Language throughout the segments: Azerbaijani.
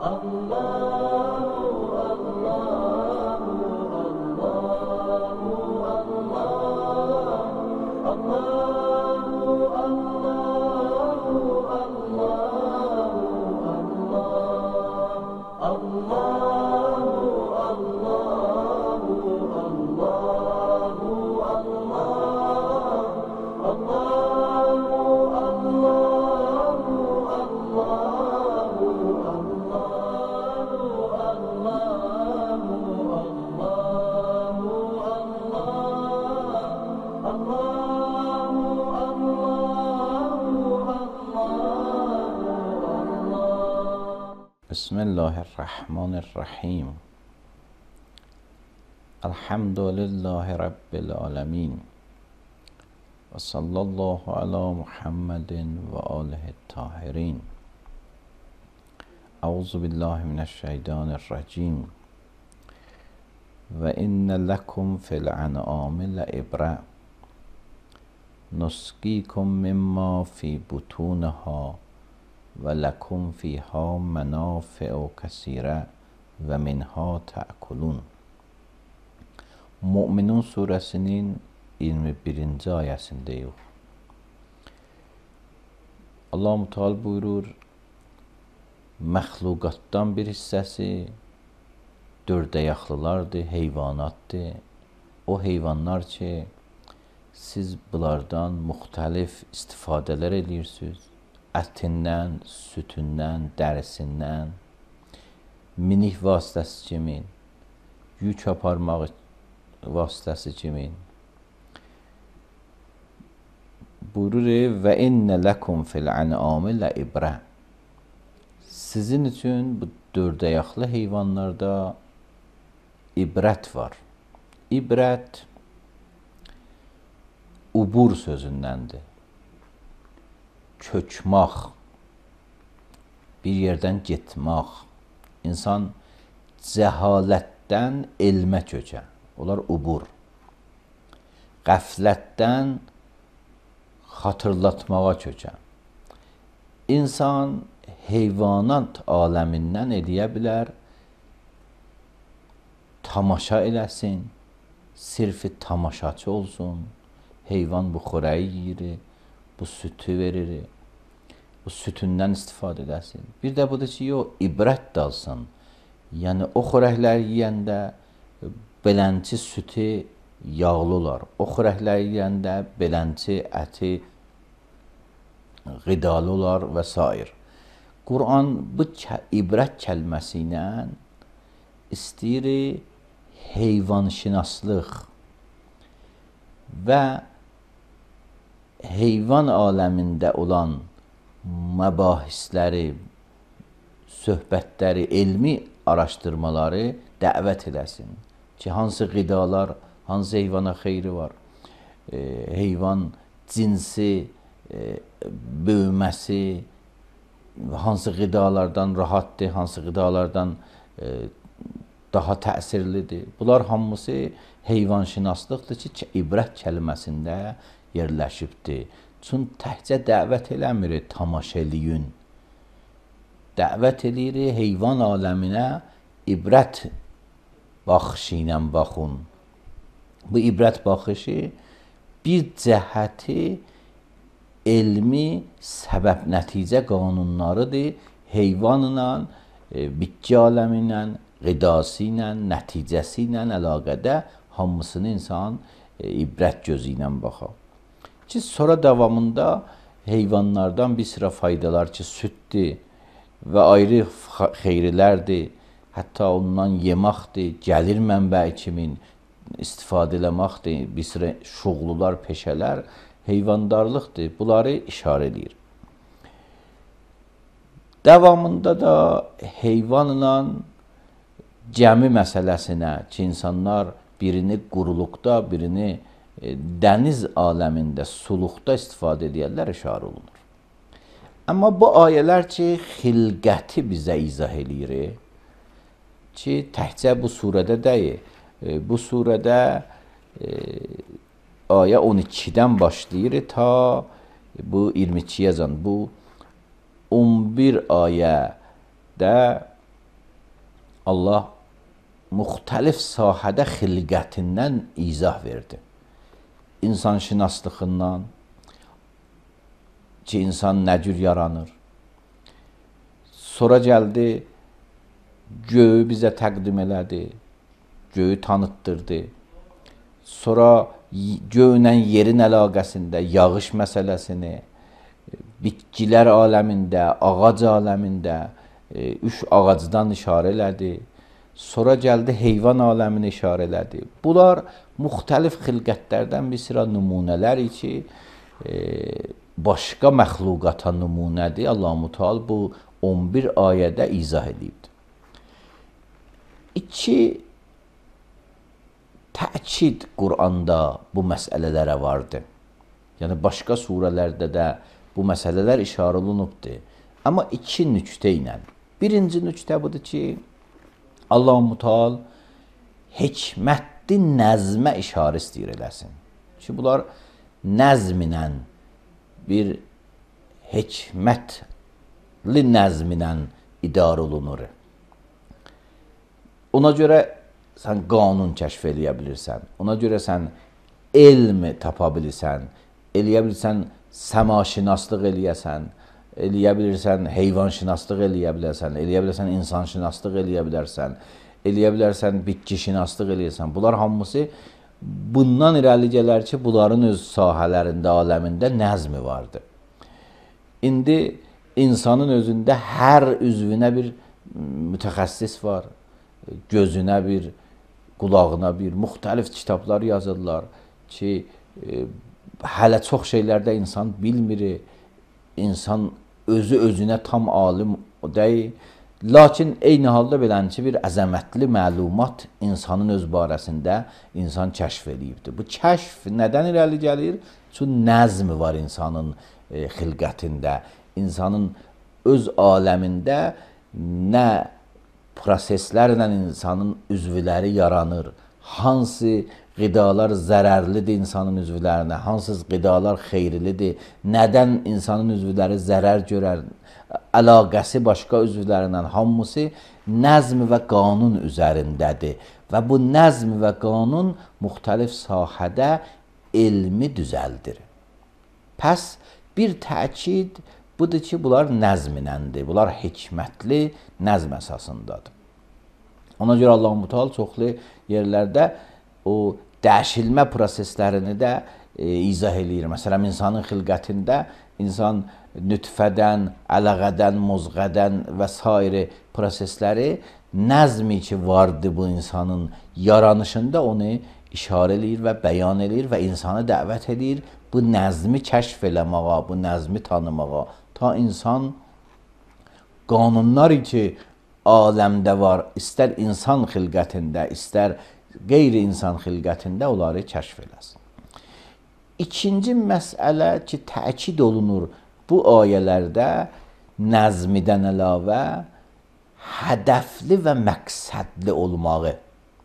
بسم الله الرحمن الرحیم. الحمد لله رب العالمین و صلی الله علی محمد و آله الطاهرین. اعوذ بالله من الشیطان الرجیم. و ان لکم فی الانعام لعبرة نسقیکم مما فی بطونها و لکم فیها منافع کثیره و منها تأکلون. Müminun suresinin 21. ayəsindeyiz. Allah-u Teala buyurur, məxluqatdan bir hissəsi dördəyaqlılardır, heyvanatdır. O heyvanlar ki, siz bunlardan müxtəlif istifadələr edirsiniz. Ətindən, sütündən, dərisindən, minik vasitəsi kimi, yük aparmaq vasitəsi kimi. Buyurur, və innə ləkum fil an'ami l'ibrə. Sizin üçün bu dördəyaqlı heyvanlarda ibrət var. İbrət ubur sözündəndir. Köçmək, bir yerdən getmək. İnsan cəhalətdən elmə köçə. Onlar ubur. Qəflətdən xatırlatmağa köçə. İnsan heyvanat aləmindən eləyə bilər, tamaşa eləsin, sirfi tamaşaçı olsun. Heyvan bu xörəyi yiyir, bu sütü verir, bu sütündən istifadə edəsin. Bir də budur ki, ibrət də alsın. Yəni, o xörəklər yiyəndə belənçi sütü yağlı olar. O xörəklər yiyəndə belənçi əti qidalı olar və s. Quran bu ibrət kəlməsi ilə istəyir heyvanşinaslıq və heyvan aləmində olan məbahisləri, söhbətləri, elmi araşdırmaları dəvət eləsin. Ki, hansı qidalar, hansı heyvana xeyri var, heyvan cinsi, böyüməsi, hansı qidalardan rahatdır, hansı qidalardan daha təsirlidir. Bunlar hamısı heyvanşinaslıqdır ki, ibrət kəlməsində yerləşibdir. Çünki təkcə dəvət eləmir, tamaşa eləyin. Dəvət edir heyvan aləminə ibrət baxışı ilə baxın. Bu ibrət baxışı bir cəhəti elmi səbəb-nəticə qanunlarıdır. Heyvanla, bitki aləmi ilə, qidası ilə, nəticəsi ilə əlaqədə hamısını insan ibrət gözü ilə baxar. Ki, sonra davamında heyvanlardan bir sıra faydalar ki, sütdür və ayrı xeyrilərdir. Hətta ondan yeməkdir, gəlir mənbəyi kimi istifadə eləməkdir. Bir sıra şuğlular, peşələr, heyvandarlıqdır. Bunları işarə edir. Davamında da heyvanla gəmi məsələsinə ki, insanlar birini quruluqda, birini dəniz aləmində, suluqda istifadə edərlər, işarə olunur. Amma bu ayələr ki, xilqəti bizə izah edir ki, təkcə bu surədə deyil. Bu surədə ayə 12-dən başlayır ta bu 22-yə can. Bu 11 ayədə Allah müxtəlif sahədə xilqətindən izah verdi. İnsanşünaslığından ki, insan nə cür yaranır. Sonra gəldi, göyü bizə təqdim elədi, göyü tanıtdırdı. Sonra göylə yerin əlaqəsində yağış məsələsini, bitkilər aləmində, ağac aləmində, üç ağacdan işarə elədi. Sonra gəldi, heyvan aləmini işarə elədi. Bunlar müxtəlif xilqətlərdən bir sıra nümunələr ki, başqa məxluqata nümunədir. Allah-u Teala bu 11 ayədə izah edibdir. 2 təkid Quranda bu məsələlərə vardı. Yəni, başqa surələrdə də bu məsələlər işarə olunubdur. Amma 2 nüqtə ilə. Birinci nüqtə budur ki, Allah-u Teala hikmətli nəzmə işarə istəyir eləsin. Ki, bunlar nəzminə, bir hikmətli nəzminə idarə olunur. Ona görə sən qanun kəşf eləyə bilirsən. Ona görə sən elm tapa bilirsən. Eləyə bilirsən səmaşünaslıq eləyəsən. Eləyə bilirsən heyvanşünaslıq eləyə bilərsən. Eləyə bilirsən insanşünaslıq eləyə bilərsən. Eləyə bilərsən bitkişünaslıq eləyəsən. Bunlar hamısı bundan irəli gələr ki, bunların öz sahələrində, aləmində nəzmi vardır. İndi insanın özündə hər üzvünə bir mütəxəssis var. Gözünə bir, qulağına bir, müxtəlif kitablar yazırlar ki, hələ çox şeylərdə insan bilmir, insan özü-özünə tam alim deyil. Lakin eyni halda belənçi bir əzəmətli məlumat insanın öz barəsində insan kəşf edibdir. Bu kəşf nədən irəli gəlir? Çünki nəzmi var insanın xilqətində, insanın öz aləmində nə proseslərlə insanın üzvləri yaranır, hansı qidalar zərərlidir insanın üzvlərinə, hansı qidalar xeyirlidir, nədən insanın üzvləri zərər görər, əlaqəsi başqa üzvlərindən hamısı nəzm və qanun üzərindədir. Və bu nəzm və qanun müxtəlif sahədə elmi düzəldir. Pəs bir təkid budur ki, bunlar nəzminəndir, bunlar hikmətli nəzm əsasındadır. Ona görə Allah-u Teala çoxlu yerlərdə o dəyişilmə proseslərini də izah eləyir. Məsələn, insanın xilqətində insan nütfədən, ələqədən, muzğədən və s. prosesləri nəzmi ki vardır bu insanın yaranışında onu işarə eləyir və bəyan eləyir və insanı dəvət edir bu nəzmi kəşf eləməğa, bu nəzmi tanımağa. Ta insan qanunları ki aləmdə var, istər insan xilqətində, istər qeyri-insan xilqətində onları kəşf eləsin. İkinci məsələ ki, təkid olunur bu ayələrdə nəzmidən əlavə hədəfli və məqsədli olmağı.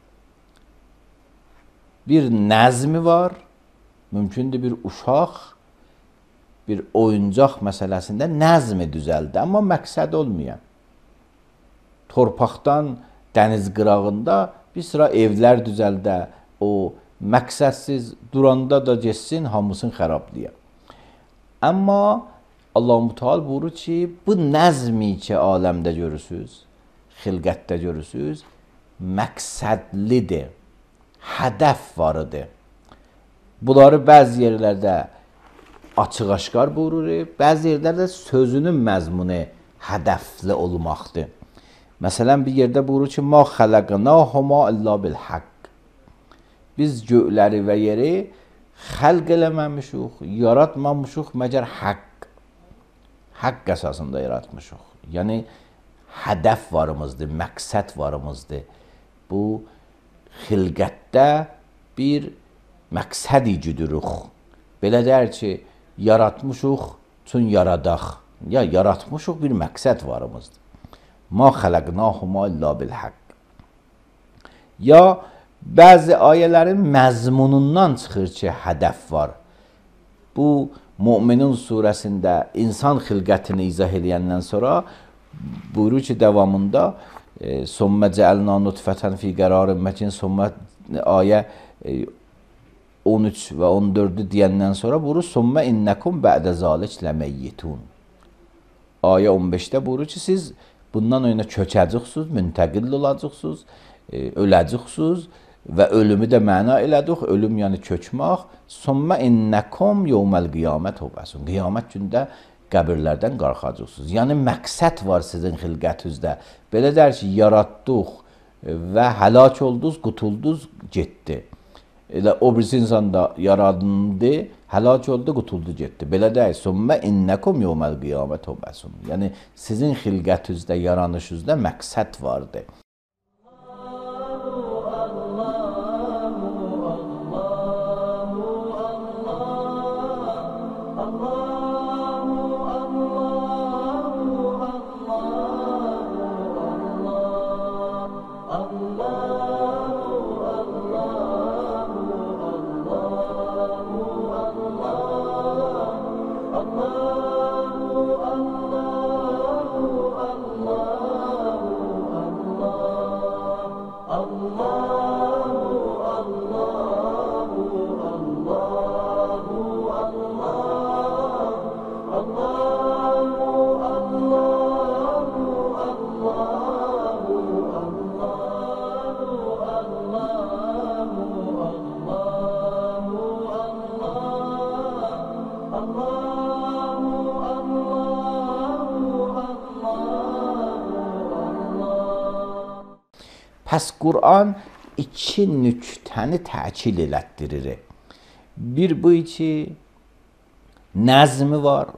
Bir nəzmi var, mümkündür bir uşaq, bir oyuncaq məsələsində nəzmi düzəldi, amma məqsəd olmayan. Torpaqdan dəniz qırağında bir sıra evlər düzəldə, o məqsədsiz duranda da geçsin, hamısını xərablayır. Amma Allah-u Teala buyurur ki, bu nəzmi ki aləmdə görürsünüz, xilqətdə görürsünüz, məqsədlidir, hədəf varıdır. Bunları bəzi yerlərdə açıq-aşkar buyurur, bəzi yerlərdə sözünün məzmunu hədəfli olmaqdır. Məsələn, bir yerdə buyurur ki, مَا خَلَقْنَاهُمَا إِلَّا بِالْحَقِّ Biz göyləri və yeri xəlq eləməmişik, yaratmamışıq, məgər haqq əsasında yaratmışıq. Yəni, hədəf varımızdır, məqsəd varımızdır. Bu, xilqətdə bir məqsəd güdürük. Belə deyər ki, yaratmışıq, çün yaradaq. Ya, yaratmışıq, bir məqsəd varımızdır. مَا خَلَقْنَاهُمَا إِلَّا بِالْحَقِّ Ya, bəzi ayələrin məzmunundan çıxır ki, hədəf var. Bu, Möminin surəsində insan xilqətini izah edəndən sonra buyurur ki, davamında Sümme cealna nutfeten fi qararin məkin, sümme ayə 13 və 14-ü deyəndən sonra buyurur, sümme innekum bə'də zalik ləməyyitun. Ayə 15-də buyurur ki, siz bundan önə köçəcəksiniz, müntəqil olacaqsınız, öləcəksiniz və ölümü də məna elədik. Ölüm yəni köçmək. Sümme innekum yevməl qiyamət tub'asun. Qiyamət gündə qəbirlərdən qalxacaqsınız. Yəni məqsəd var sizin xilqətinizdə. Belə der ki, yaratdıq və həlak oldunuz, qutuldunuz, getdi. Elə o birisi insan da yaradıldı, həlak oldu, qutuldu, getdi. Belə deyil. Sümme innekum yevməl qiyamət tub'asun. Yəni sizin xilqətinizdə, yaranışınızda məqsəd vardır. Pəs Qur'an iki nüktəni təkil elətdirir. Bir bu ki, nəzmi var.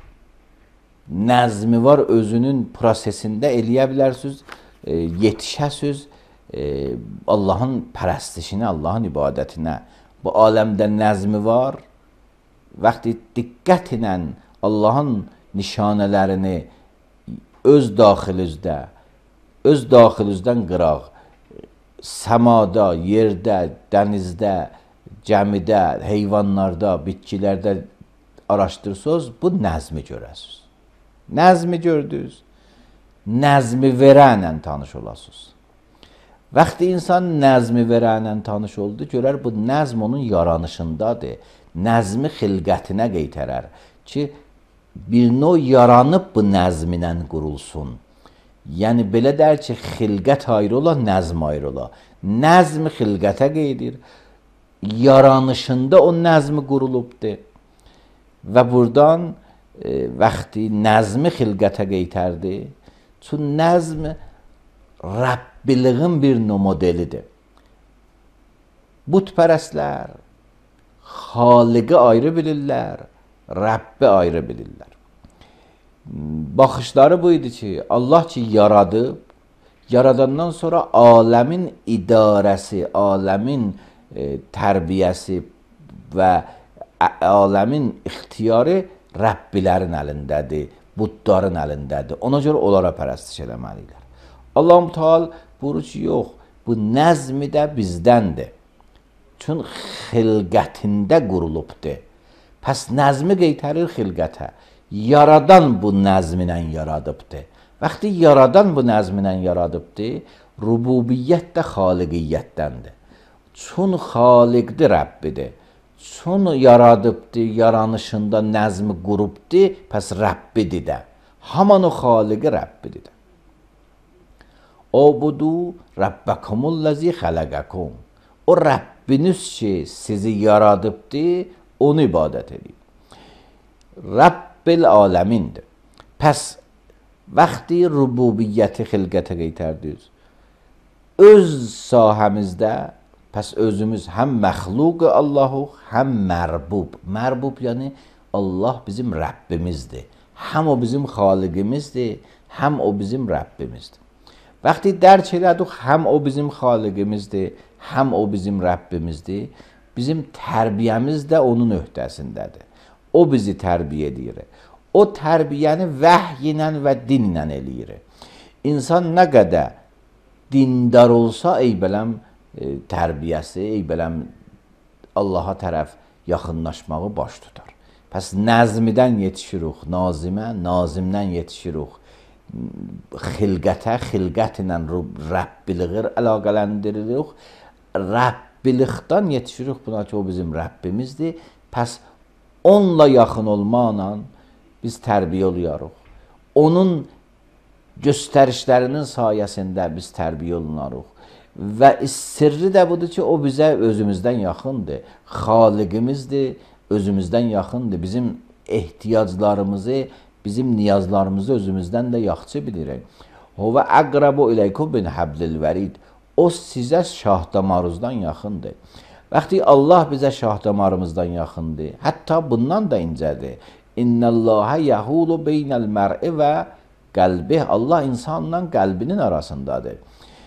Nəzmi var, özünün prosesində eləyə bilərsiniz, yetişəsiniz Allahın pərəstişinə, Allahın ibadətinə. Bu aləmdə nəzmi var. Vaxtı diqqət ilə Allahın nişanələrini öz daxilinizdən qıraq, səmada, yerdə, dənizdə, gəmidə, heyvanlarda, bitkilərdə araşdırsınız, bu nəzmi görəsiniz. Nəzmi gördünüz, nəzmi verənlə tanış olasınız. Vaxtı insan nəzmi verənlə tanış oldu, görər bu nəzm onun yaranışındadır. Nəzmi xilqətinə qeytərər ki, bir növ yaranıb bu nəzminlə qurulsun. Yəni, belə der ki, xilqət ayrı ola, nəzm ayrı ola. Nəzm xilqətə qeydir. Yaranışında o nəzmi qurulubdur. Və buradan vaxtı nəzmi xilqətə qeytərdir. Çünki nəzm Rəbbiliğin bir modelidir. Bütpərəstlər Xaliqi ayrı bilirlər, Rəbbi ayrı bilirlər. Baxışları bu idi ki, Allah ki yaradıb, yaradandan sonra aləmin idarəsi, aləmin tərbiyəsi və aləmin ixtiyarı Rəbbilərin əlindədir, budların əlindədir. Ona görə onlara pərəstiş eləməliyirlər. Allah-u Teala buyurur ki, yox, bu nəzmi də bizdəndir. Çünki xilqətində qurulubdur. Pəs nəzmi qeytərir xilqətə. Yaradan bu nəzminlə yaradıbdır. Vaxtı yaradan bu nəzminlə yaradıbdır, rububiyyət də xaliqiyyətdəndir. Çün xaliqdir, Rəbbidir. Çün yaradıbdır, yaranışında nəzmi qurubdur, pəs Rəbbidir də. Haman o xaliqi Rəbbidir də. Obudu Rəbbəkumul-ləzi xələqəkum. O Rəbbiniz ki, sizi yaradıbdır, onu ibadət edin. Rəbbil aləmindir. Pəs vaxtı rububiyyəti xilqətə qeytərdiniz. Öz sahəmizdə, pəs özümüz həm məxluq Allahıq, həm mərbub. Mərbub yəni Allah bizim Rəbbimizdir. Həm o bizim xaliqimizdir, həm o bizim Rəbbimizdir. Vaxtı dərk elədik, həm o bizim xaliqimizdir, həm o bizim Rəbbimizdir. Bizim tərbiyəmiz də onun öhdəsindədir. O bizi tərbiyə edir. O tərbiyəni vəhy ilə və dinlə eləyir. İnsan nə qədər dindar olsa, eybələm tərbiyəsi, eybələm Allaha tərəf yaxınlaşmağı baş tutar. Pəs nəzmidən yetişirik nazimə, nazimdən yetişirik xilqətə, xilqət ilə Rəbbiliği əlaqələndiririk. Rəbbilikdən yetişirik buna ki, o bizim Rəbbimizdir. Pəs onunla yaxın olmaqla biz tərbiyə oluyarıq. Onun göstərişlərinin sayəsində biz tərbiyə olunarıq. Və sirri də budur ki, o bizə özümüzdən yaxındır. Xaliqimizdir, özümüzdən yaxındır. Bizim ehtiyaclarımızı, bizim niyazlarımızı özümüzdən də yaxşı bilirik. Huvə əqrabu iləykum bin hablil vərid. O sizə şah damarınızdan yaxındır. Vaxtı Allah bizə şah damarımızdan yaxındır. Hətta bundan da incədir. İnnəllâhə yəhulu beynəl mər'i və qəlbih. Allah insanla qəlbinin arasındadır.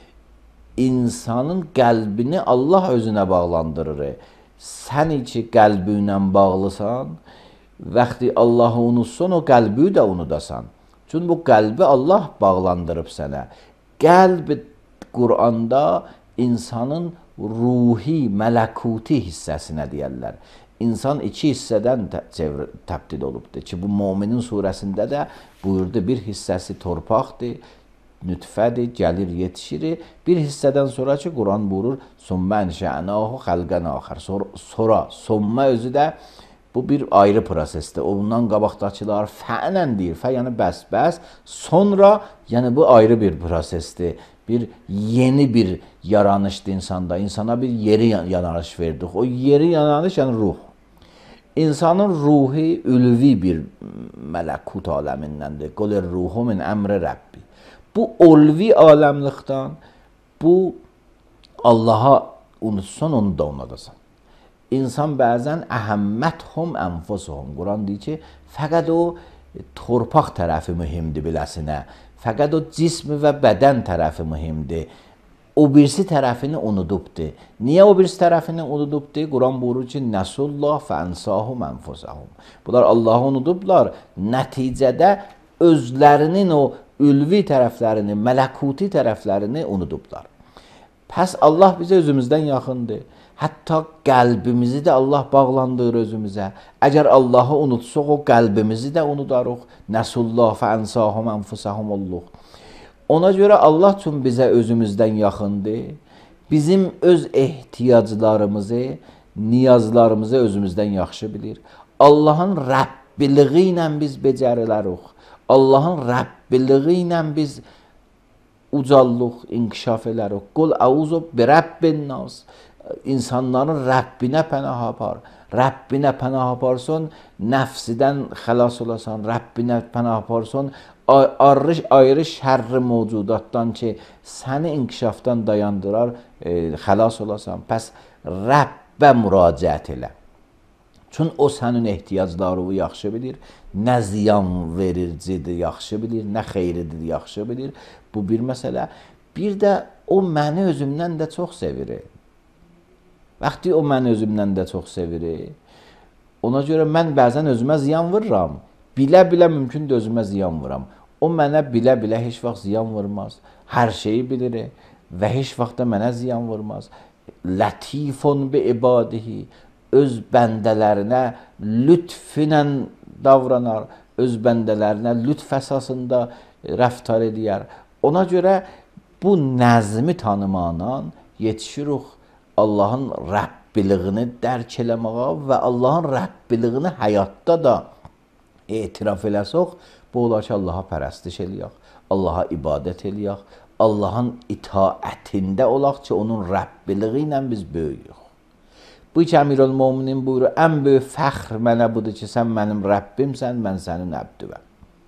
İnsanın qəlbini Allah özünə bağlandırır. Sən ki qəlbi ilə bağlısan, vaxtı Allahı unutsan, o qəlbi də unudasan. Çünki bu qəlbi Allah bağlandırıb sənə. Qəlb Quranda insanın ruhi, mələkuti hissəsinə deyərlər. İnsan iki hissədən təbdil olubdur ki, bu Müminin surəsində də buyurdu, bir hissəsi torpaqdır, nütfədir, gəlir, yetişir. Bir hissədən sonra ki, Quran buyurur, Sümmə enşə'nəhu xəlqən axər. Sonra, sümmə özü də bu bir ayrı prosesdir. Ondan qabaqdakılar fə'nən deyir, fə yəni bəs. Sonra, yəni bu ayrı bir prosesdir. Bir yeni bir yaranışdır insanda. İnsana bir yeri yaranış verdik. O yeri yaranış yəni ruh. İnsanın ruhi ülvi bir mələkut aləmindəndir. Qolir ruhu min əmri Rəbbi. Bu ulvi aləmlikdən, bu Allaha unutsan, onu da unadasan. İnsan bəzən əhəmməthum ənfusuhum. Quran deyir ki, fəqət o torpaq tərəfi mühimdir biləsinə. Fəqət o cismi və bədən tərəfi mühimdir. O birisi tərəfini unudubdur. Niyə o birisi tərəfini unudubdur? Quran buyurur ki, Nəsullah fənsahum ənfusahum. Bunlar Allahı unudublar. Nəticədə özlərinin o ülvi tərəflərini, mələkuti tərəflərini unudublar. Pəs Allah bizə özümüzdən yaxındır. Hətta qəlbimizi də Allah bağlandır özümüzə. Əgər Allahı unutsaq, o qəlbimizi də unudarıq. Nəsullah fənsahum ənfusahum olluq. Ona görə Allah üçün bizə özümüzdən yaxındır. Bizim öz ehtiyaclarımızı, niyazlarımızı özümüzdən yaxşı bilir. Allahın Rəbbiliği ilə biz becərilərik. Allahın Rəbbiliği ilə biz ucallıq, inkişaf elərik. Qul əuzu bi Rəbbin nas. İnsanların Rəbbinə pənah apar. Rəbbinə pənah aparsan, nəfsidən xəlas olasan. Rəbbinə pənah aparsan, ayrı şərri mövcudatdan ki, səni inkişafdan dayandırar, xəlas olasan. Pəs Rəbbə müraciət elə. Çünki o sənin ehtiyaclarını yaxşı bilir, nə ziyan vericidir, yaxşı bilir, nə xeyridir, yaxşı bilir. Bu bir məsələ. Bir də o məni özümdən də çox sevir. Vaxtı o məni özümdən də çox sevir. Ona görə mən bəzən özümə ziyan vururam. Bilə-bilə mümkündür özümə ziyan vuram. O mənə bilə-bilə heç vaxt ziyan vurmaz. Hər şeyi bilir və heç vaxt da mənə ziyan vurmaz. Latifun bi ibadihi. Öz bəndələrinə lütfünə davranar. Öz bəndələrinə lütf əsasında rəftar edər. Ona görə bu nəzmi tanımaqla yetişirik Allahın Rəbbiliğini dərk eləməyə və Allahın Rəbbiliğini həyatda da etiraf eləsək, bu olar ki, Allaha pərəstiş eləyək, Allaha ibadət eləyək, Allahın itaətində olaq ki, onun Rəbbiliği ilə biz böyüyük. Bu ki, Əmirül-Möminin buyurur, ən böyük fəxr mənə budur ki, sən mənim Rəbbimsən, mən sənin əbdüvəm.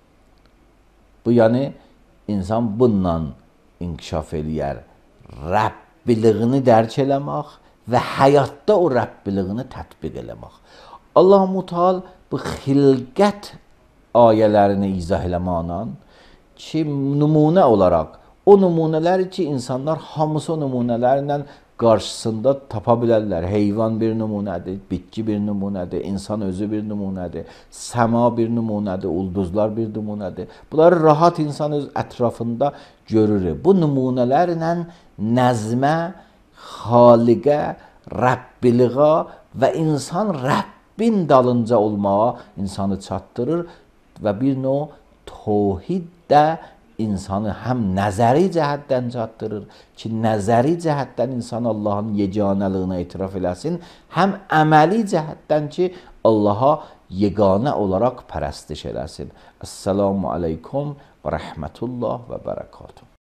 Bu, yəni, insan bununla inkişaf eləyər. Rəbbiliğini dərk eləmək və həyatda o Rəbbiliğini tətbiq eləmək. Allah-u Teala bu xilqət ayələrini izah eləməklə ki, nümunə olaraq, o nümunələri ki, insanlar hamısı o nümunələrlə qarşısında tapa bilərlər. Heyvan bir nümunədir, bitki bir nümunədir, insan özü bir nümunədir, səma bir nümunədir, ulduzlar bir nümunədir. Bunları rahat insan öz ətrafında görür. Bu nümunələrlə nəzmə, xaliqə, Rəbbiliğə və insan Rəbbin dalınca olmağa insanı çatdırır və bir növ tövhid də insanı həm nəzəri cəhətdən çatdırır ki, nəzəri cəhətdən insan Allahın yeganəliyinə etiraf eləsin, həm əməli cəhətdən ki, Allaha yeganə olaraq pərəstiş eləsin. Esselamu aleykum və rəhmətullah və bərəkatuhu.